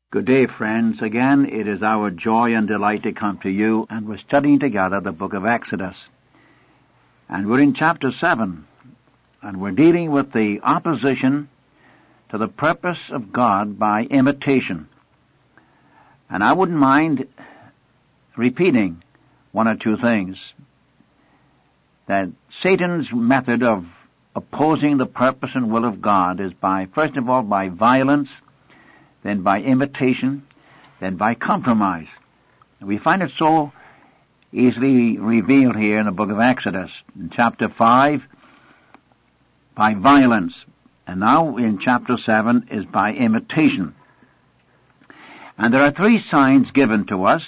Good day, friends. Again, it is our joy and delight to come to you, and we're studying together the book of Exodus. And we're in chapter 7, and we're dealing with the opposition to the purpose of God by imitation. And I wouldn't mind repeating one or two things. That Satan's method of opposing the purpose and will of God is first of all, by violence, then by imitation, then by compromise. And we find it so easily revealed here in the book of Exodus. In chapter 5, by violence. And now in chapter 7 is by imitation. And there are three signs given to us.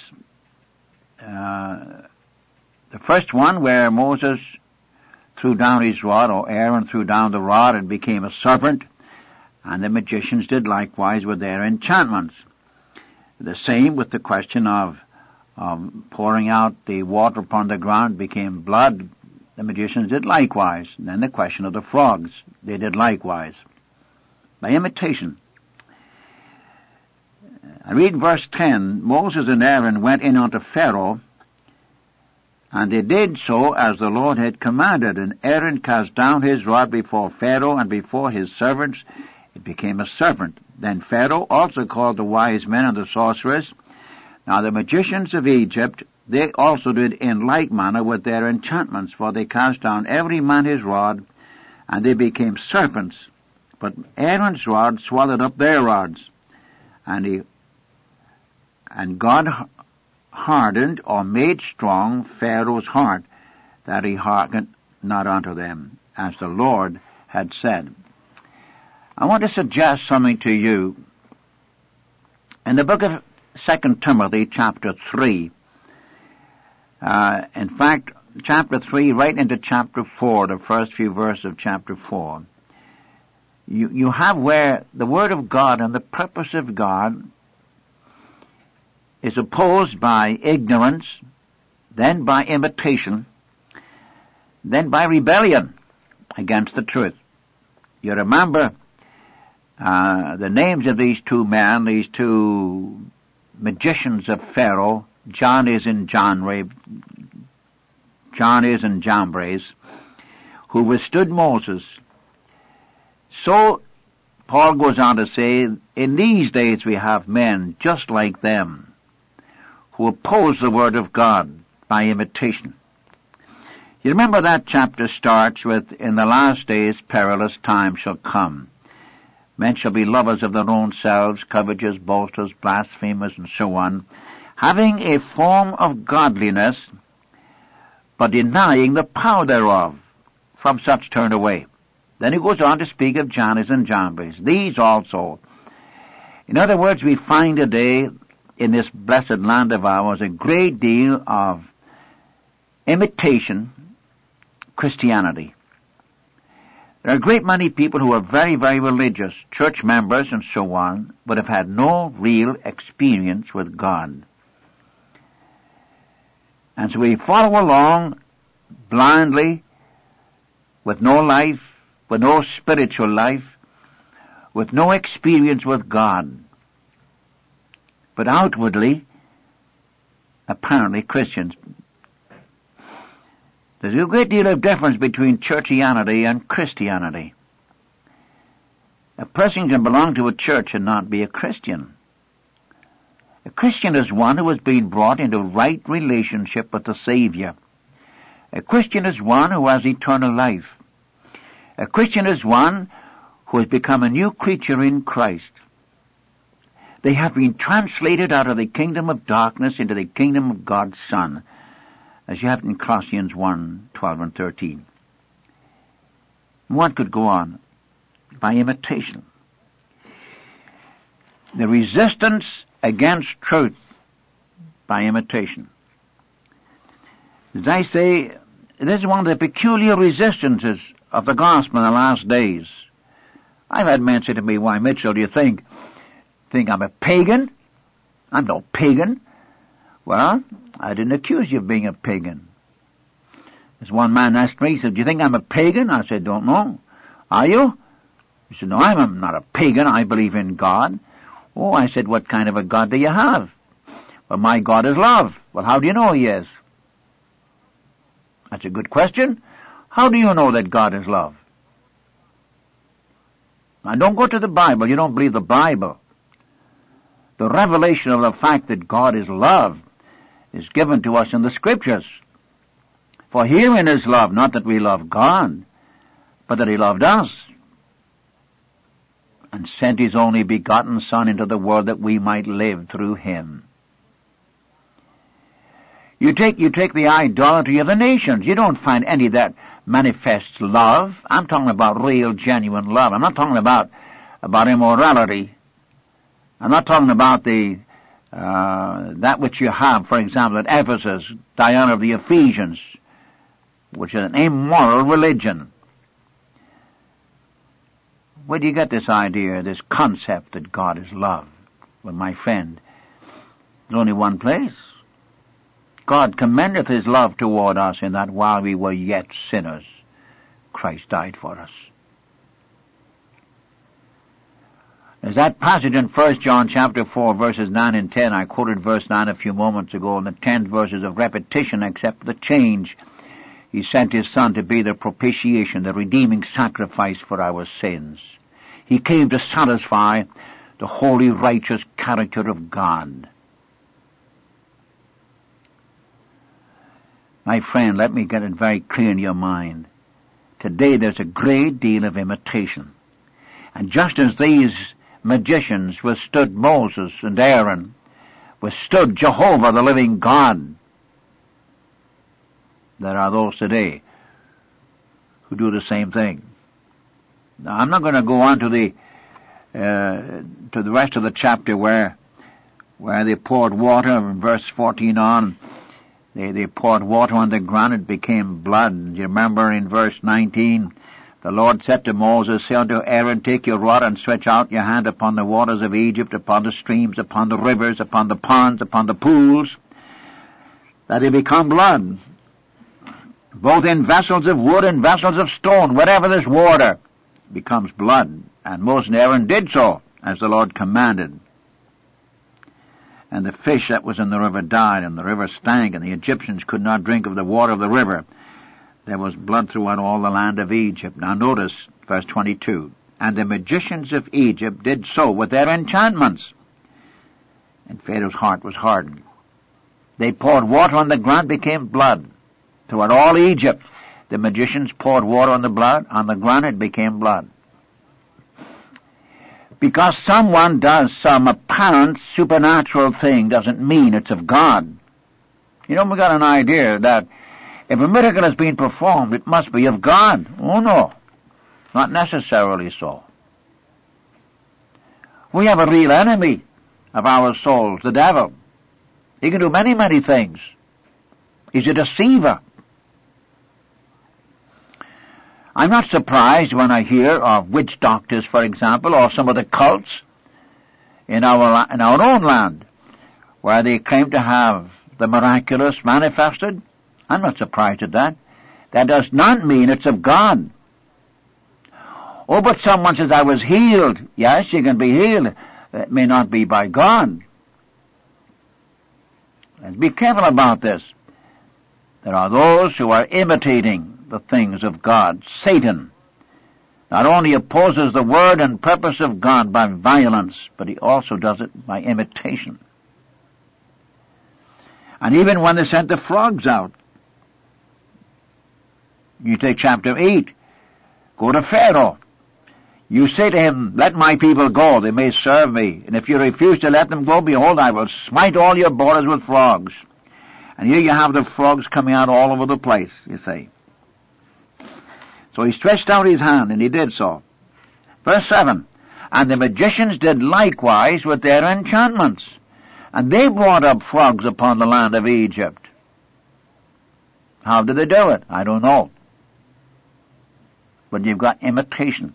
The first one, where Moses threw down his rod, or Aaron threw down the rod and became a serpent, and the magicians did likewise with their enchantments. The same with the question of pouring out the water upon the ground became blood. The magicians did likewise. And then the question of the frogs, they did likewise. By imitation. I read verse 10, Moses and Aaron went in unto Pharaoh, and they did so as the Lord had commanded. And Aaron cast down his rod before Pharaoh and before his servants. It became a serpent. Then Pharaoh also called the wise men and the sorcerers. Now the magicians of Egypt, they also did in like manner with their enchantments, for they cast down every man his rod, and they became serpents. But Aaron's rod swallowed up their rods, and God hardened or made strong Pharaoh's heart, that he hearkened not unto them, as the Lord had said. I want to suggest something to you. In the book of 2 Timothy, chapter 3, in fact, chapter 3, right into chapter 4, the first few verses of chapter 4, you have where the Word of God and the purpose of God is opposed by ignorance, then by imitation, then by rebellion against the truth. You remember the names of these two men, these two magicians of Pharaoh, Jannes and Jambres, who withstood Moses. So, Paul goes on to say, in these days we have men just like them, who oppose the word of God by imitation. You remember that chapter starts with, in the last days perilous times shall come. Men shall be lovers of their own selves, covetous, boasters, blasphemers, and so on, having a form of godliness, but denying the power thereof. From such turn away. Then he goes on to speak of Jannes and Jambres. These also. In other words, we find today in this blessed land of ours a great deal of imitation Christianity. There are a great many people who are very, very religious, church members and so on, but have had no real experience with God. And so we follow along blindly, with no life, with no spiritual life, with no experience with God. But outwardly, apparently Christians. There's a great deal of difference between churchianity and Christianity. A person can belong to a church and not be a Christian. A Christian is one who has been brought into right relationship with the Savior. A Christian is one who has eternal life. A Christian is one who has become a new creature in Christ. They have been translated out of the kingdom of darkness into the kingdom of God's Son, as you have in Colossians 1:12 and 13. One could go on by imitation. The resistance against truth by imitation. As I say, this is one of the peculiar resistances of the gospel in the last days. I've had men say to me, why, Mitchell, do you think I'm a pagan? I'm no pagan. Well, I didn't accuse you of being a pagan. As one man asked me, he said, do you think I'm a pagan? I said, don't know. Are you? He said, no, I'm not a pagan. I believe in God. Oh, I said, what kind of a God do you have? Well, my God is love. Well, how do you know he is? That's a good question. How do you know that God is love? Now, don't go to the Bible. You don't believe the Bible. The revelation of the fact that God is love is given to us in the Scriptures. For herein is love, not that we love God, but that he loved us and sent his only begotten Son into the world that we might live through him. You take the idolatry of the nations. You don't find any that manifests love. I'm talking about real, genuine love. I'm not talking about immorality. I'm not talking about that which you have, for example, at Ephesus, Diana of the Ephesians, which is an immoral religion. Where do you get this idea, this concept that God is love? Well, my friend, there's only one place. God commendeth his love toward us in that while we were yet sinners, Christ died for us. There's that passage in 1 John chapter 4, verses 9 and 10. I quoted verse 9 a few moments ago, and the 10 verses of repetition except the change. He sent his Son to be the propitiation, the redeeming sacrifice for our sins. He came to satisfy the holy, righteous character of God. My friend, let me get it very clear in your mind. Today there's a great deal of imitation. And just as these magicians withstood Moses and Aaron, withstood Jehovah, the living God, there are those today who do the same thing. Now, I'm not going to go on to the rest of the chapter where they poured water, in verse 14 on. They poured water on the ground, it became blood. You remember in verse 19, the Lord said to Moses, say unto Aaron, take your rod and stretch out your hand upon the waters of Egypt, upon the streams, upon the rivers, upon the ponds, upon the pools, that they become blood. Both in vessels of wood and vessels of stone, wherever there's water, becomes blood. And Moses and Aaron did so, as the Lord commanded. And the fish that was in the river died, and the river stank, and the Egyptians could not drink of the water of the river. There was blood throughout all the land of Egypt. Now notice verse 22. And the magicians of Egypt did so with their enchantments. And Pharaoh's heart was hardened. They poured water on the ground, became blood. Throughout all Egypt, the magicians poured water on the ground, it became blood. Because someone does some apparent supernatural thing doesn't mean it's of God. You know, we got an idea that if a miracle has been performed, it must be of God. Oh no, not necessarily so. We have a real enemy of our souls, the devil. He can do many, many things. He's a deceiver. I'm not surprised when I hear of witch doctors, for example, or some of the cults in our own land, where they claim to have the miraculous manifested. I'm not surprised at that. That does not mean it's of God. Oh, but someone says, I was healed. Yes, you can be healed. It may not be by God. Let's be careful about this. There are those who are imitating the things of God. Satan not only opposes the word and purpose of God by violence, but he also does it by imitation. And even when they sent the frogs out, you take chapter 8, go to Pharaoh. You say to him, let my people go, they may serve me. And if you refuse to let them go, behold, I will smite all your borders with frogs. And here you have the frogs coming out all over the place, you see. So he stretched out his hand, and he did so. Verse 7, and the magicians did likewise with their enchantments, and they brought up frogs upon the land of Egypt. How did they do it? I don't know. But you've got imitation.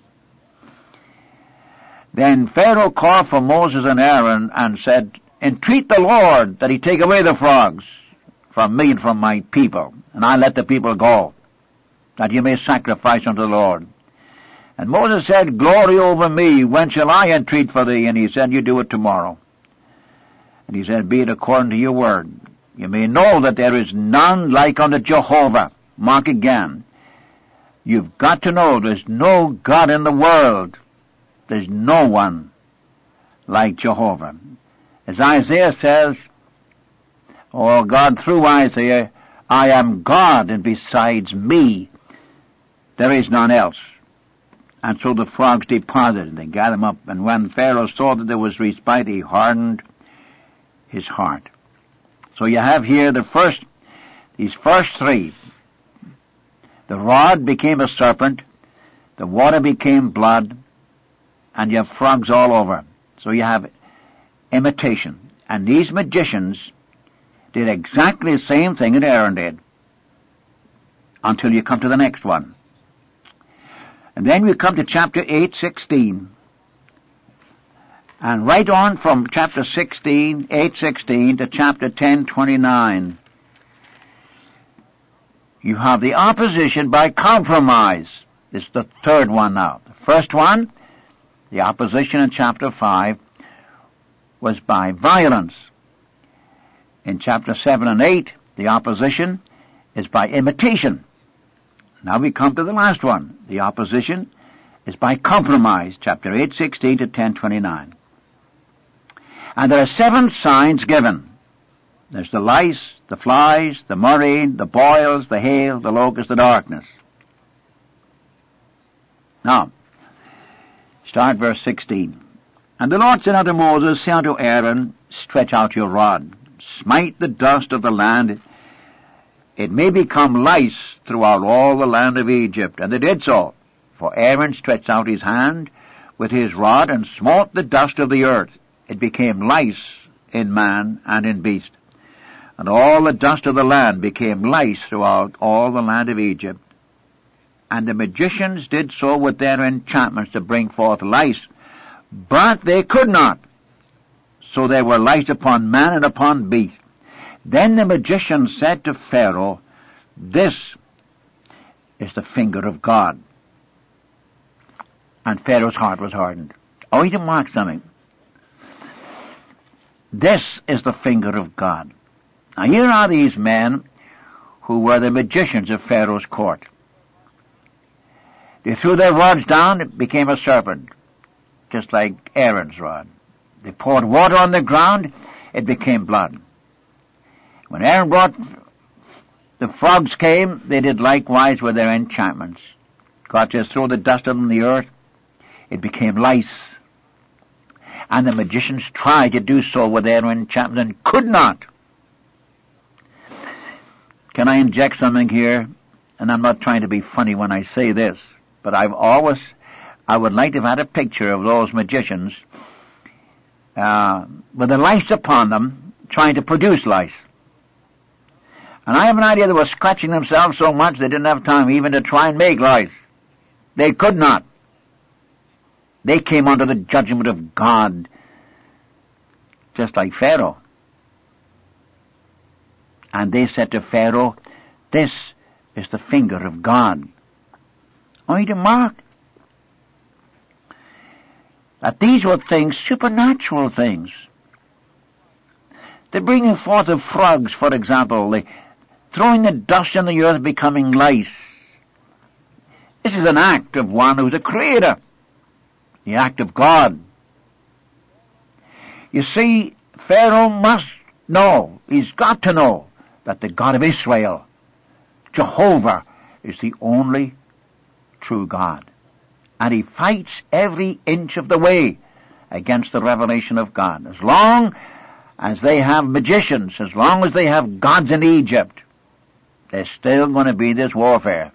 Then Pharaoh called for Moses and Aaron and said, entreat the Lord that he take away the frogs from me and from my people, and I let the people go, that you may sacrifice unto the Lord. And Moses said, Glory over me, when shall I entreat for thee? And he said, You do it tomorrow. And he said, Be it according to your word. You may know that there is none like unto Jehovah. Mark again. You've got to know there's no God in the world. There's no one like Jehovah. As Isaiah says, oh God, through Isaiah, I am God, and besides me, there is none else. And so the frogs departed, and they gathered them up. And when Pharaoh saw that there was respite, he hardened his heart. So you have here these first three. The rod became a serpent, the water became blood, and you have frogs all over. So you have imitation. And these magicians did exactly the same thing that Aaron did, until you come to the next one. And then we come to chapter 8:16. And right on from chapter 8:16 to chapter 10:29, you have the opposition by compromise. It's the third one now. The first one, the opposition in chapter 5, was by violence. In chapter 7 and 8, the opposition is by imitation. Now we come to the last one. The opposition is by compromise, chapter 8:16 to 10:29. And there are 7 signs given. There's the lice, the flies, the murrain, the boils, the hail, the locust, the darkness. Now, start verse 16. And the Lord said unto Moses, Say unto Aaron, Stretch out your rod, smite the dust of the land, it may become lice throughout all the land of Egypt. And they did so. For Aaron stretched out his hand with his rod, and smote the dust of the earth. It became lice in man and in beast. And all the dust of the land became lice throughout all the land of Egypt. And the magicians did so with their enchantments to bring forth lice, but they could not. So there were lice upon man and upon beast. Then the magician said to Pharaoh, This is the finger of God. And Pharaoh's heart was hardened. Oh, he didn't mark something. This is the finger of God. Now here are these men who were the magicians of Pharaoh's court. They threw their rods down, it became a serpent, just like Aaron's rod. They poured water on the ground, it became blood. When Aaron brought, the frogs came, they did likewise with their enchantments. God just threw the dust on the earth, it became lice. And the magicians tried to do so with their enchantments and could not. Can I inject something here? And I'm not trying to be funny when I say this, but I would like to have had a picture of those magicians with the lice upon them, trying to produce lice. And I have an idea they were scratching themselves so much they didn't have time even to try and make lice. They could not. They came under the judgment of God, just like Pharaoh. And they said to Pharaoh, This is the finger of God. Only to mark that these were things, supernatural things. The bringing forth of frogs, for example, the throwing the dust on the earth, becoming lice. This is an act of one who's a creator. The act of God. You see, Pharaoh must know, he's got to know, that the God of Israel, Jehovah, is the only true God. And he fights every inch of the way against the revelation of God. As long as they have magicians, as long as they have gods in Egypt, there's still going to be this warfare.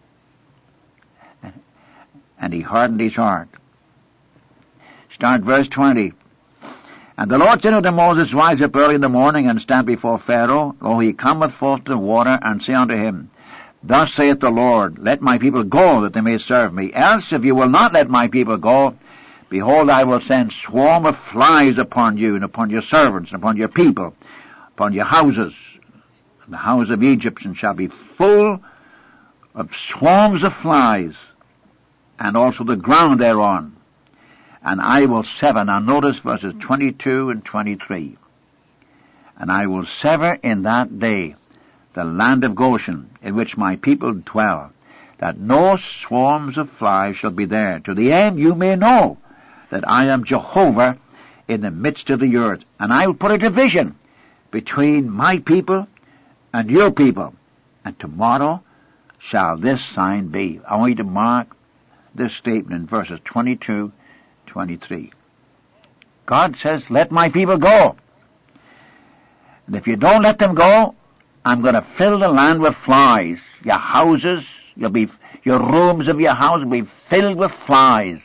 And he hardened his heart. Start verse 20. And the Lord said unto Moses, Rise up early in the morning, and stand before Pharaoh. Lo, he cometh forth to the water, and say unto him, Thus saith the Lord, Let my people go, that they may serve me. Else, if you will not let my people go, behold, I will send swarm of flies upon you, and upon your servants, and upon your people, upon your houses. And the house of Egyptians shall be full of swarms of flies. and also the ground thereon. And I will sever, now notice verses 22 and 23. And I will sever in that day the land of Goshen, in which my people dwell, that no swarms of flies shall be there, to the end you may know that I am Jehovah in the midst of the earth. And I will put a division between my people and your people. And tomorrow shall this sign be. I want you to mark this statement in verses 22, 23. God says, let my people go. And if you don't let them go, I'm going to fill the land with flies. Your houses, your rooms of your house will be filled with flies.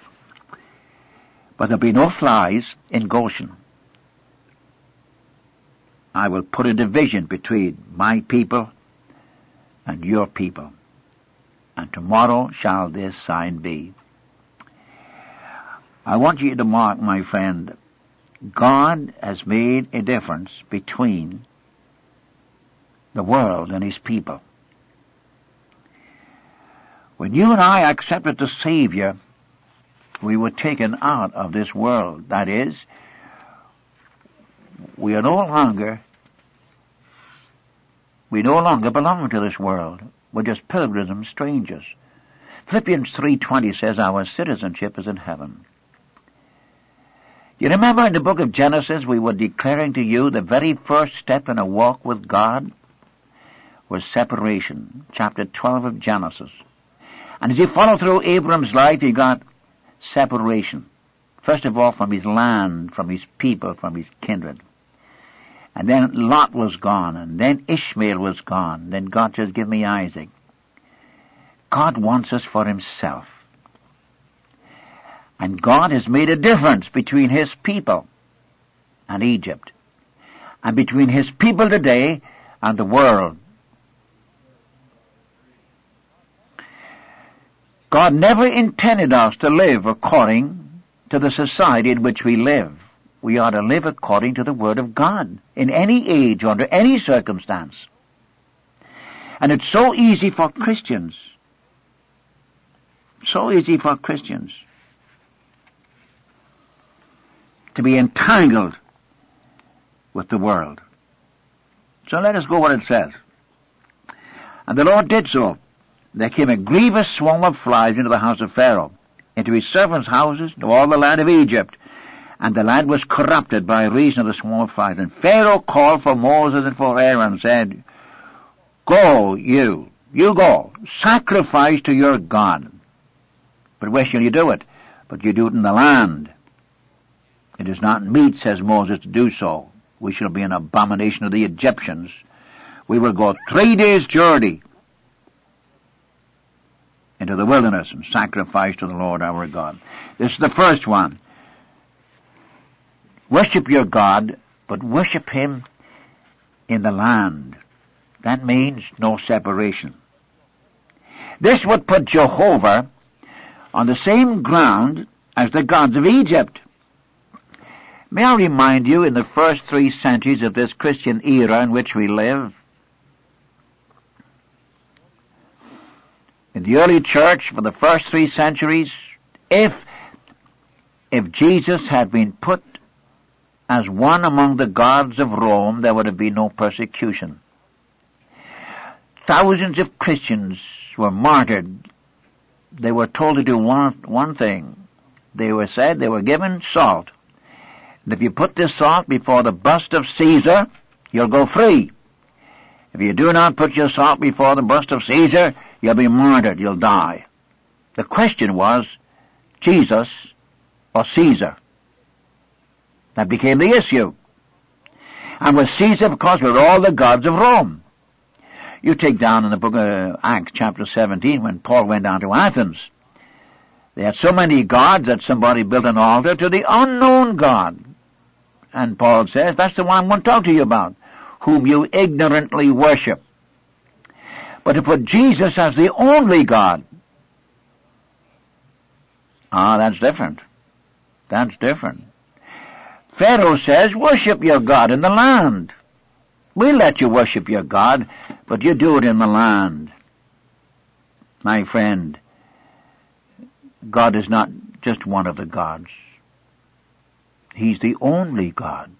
But there'll be no flies in Goshen. I will put a division between my people and your people. And tomorrow shall this sign be. I want you to mark, my friend, God has made a difference between the world and his people. When you and I accepted the Savior, we were taken out of this world. That is, we no longer belong to this world. We're just pilgrims and strangers. Philippians 3:20 says our citizenship is in heaven. You remember in the book of Genesis we were declaring to you the very first step in a walk with God was separation. Chapter 12 of Genesis. And as you follow through Abram's life, you got separation. First of all from his land, from his people, from his kindred. And then Lot was gone, and then Ishmael was gone. Then God says, give me Isaac. God wants us for himself. And God has made a difference between his people and Egypt, and between his people today and the world. God never intended us to live according to the society in which we live. We are to live according to the Word of God, in any age, under any circumstance. And it's so easy for Christians, to be entangled with the world. So let us go what it says. And the Lord did so. There came a grievous swarm of flies into the house of Pharaoh, into his servants' houses, to all the land of Egypt. And the land was corrupted by reason of the swarm of flies. And Pharaoh called for Moses and for Aaron and said, go, you go, sacrifice to your God. But where shall you do it? But you do it in the land. It is not meet, says Moses, to do so. We shall be an abomination of the Egyptians. We will go 3 days' journey into the wilderness and sacrifice to the Lord our God. This is the first one. Worship your God, but worship him in the land. That means no separation. This would put Jehovah on the same ground as the gods of Egypt. May I remind you, in the first 3 centuries of this Christian era in which we live, in the early church, for the first 3 centuries, if Jesus had been put as one among the gods of Rome, there would have been no persecution. Thousands of Christians were martyred. They were told to do one thing. They were given salt. And if you put this salt before the bust of Caesar, you'll go free. If you do not put your salt before the bust of Caesar, you'll be martyred, you'll die. The question was, Jesus or Caesar? That became the issue. And with Caesar, because we're all the gods of Rome. You take down in the book of Acts chapter 17, when Paul went down to Athens. They had so many gods that somebody built an altar to the unknown God. And Paul says, that's the one I want to talk to you about, whom you ignorantly worship. But to put Jesus as the only God, that's different. That's different. Pharaoh says, worship your God in the land. We'll let you worship your God, but you do it in the land. My friend, God is not just one of the gods. He's the only God.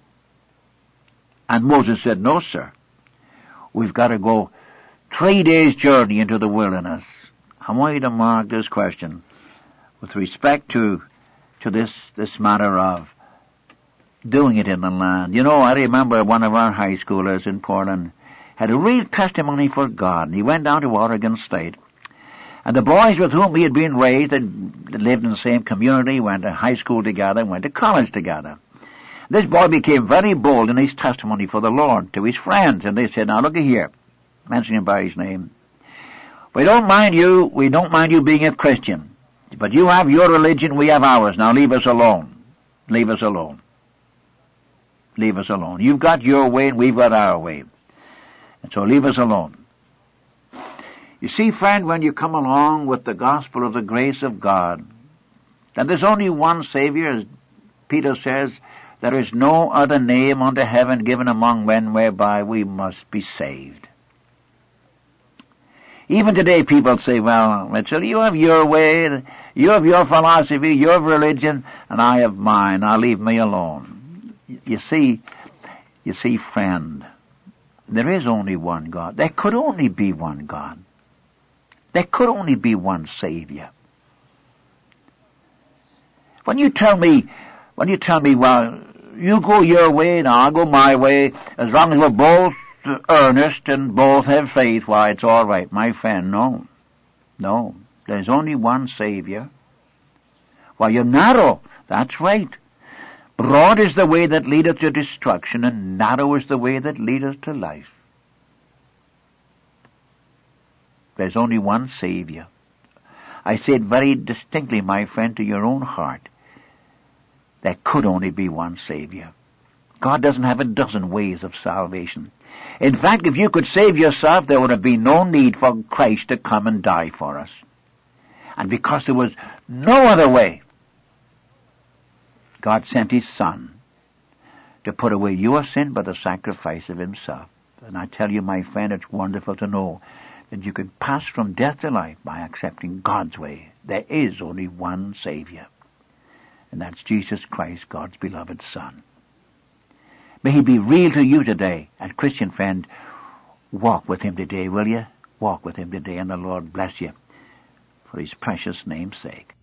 And Moses said, no, sir. We've got to go 3 days' journey into the wilderness. I want you to mark this question with respect to this matter of doing it in the land. You know, I remember one of our high schoolers in Portland had a real testimony for God. And he went down to Oregon State. And the boys with whom he had been raised, they lived in the same community, went to high school together, went to college together. This boy became very bold in his testimony for the Lord to his friends. And they said, now look here, mentioning him by his name. We don't mind you being a Christian. But you have your religion, we have ours. Now leave us alone. Leave us alone. Leave us alone. You've got your way and we've got our way. And so leave us alone. You see, friend, when you come along with the gospel of the grace of God, that there's only one Savior, as Peter says, there is no other name under heaven given among men whereby we must be saved. Even today people say, well, Mitchell, you have your way, you have your philosophy, your religion, and I have mine. Now leave me alone. You see, friend, there is only one God. There could only be one God. There could only be one Savior. When you tell me, well, you go your way and I'll go my way, as long as we're both earnest and both have faith, why, it's all right, my friend. No. There's only one Savior. Well, you're narrow. That's right. Broad is the way that leadeth to destruction, and narrow is the way that leadeth to life. There's only one Savior. I say it very distinctly, my friend, to your own heart. There could only be one Savior. God doesn't have a dozen ways of salvation. In fact, if you could save yourself, there would have been no need for Christ to come and die for us. And because there was no other way, God sent His Son to put away your sin by the sacrifice of Himself. And I tell you, my friend, it's wonderful to know that you can pass from death to life by accepting God's way. There is only one Savior, and that's Jesus Christ, God's beloved Son. May He be real to you today. And Christian friend, walk with Him today, will you? Walk with Him today, and the Lord bless you for His precious name's sake.